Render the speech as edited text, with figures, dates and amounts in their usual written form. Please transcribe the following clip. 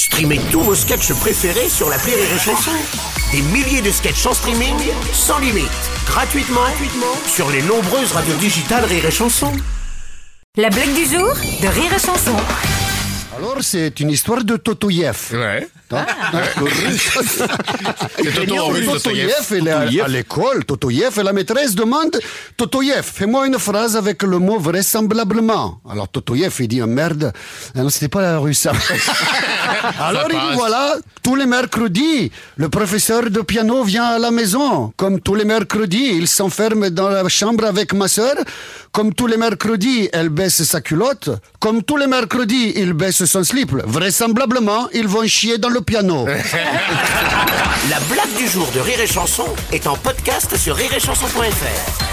Streamez tous vos sketchs préférés sur l'appli Rire et Chanson. Des milliers de sketchs en streaming, sans limite, gratuitement sur les nombreuses radios digitales Rire et Chanson. La blague du jour de Rire et Chanson. Alors, c'est une histoire de Totoyev. Ouais. Totoyev, il est à l'école. Totoyev, et la maîtresse demande Totoyev, fais-moi une phrase avec le mot vraisemblablement. Alors, Totoyev, il dit merde. Non, c'était pas la rue, ça. Alors, il dit voilà, tous les mercredis, le professeur de piano vient à la maison. Comme tous les mercredis, il s'enferme dans la chambre avec ma sœur. Comme tous les mercredis, elle baisse sa culotte. Comme tous les mercredis, il baisse son slip. Vraisemblablement, ils vont chier dans le piano. La blague du jour de Rire et Chanson est en podcast sur rireetchanson.fr.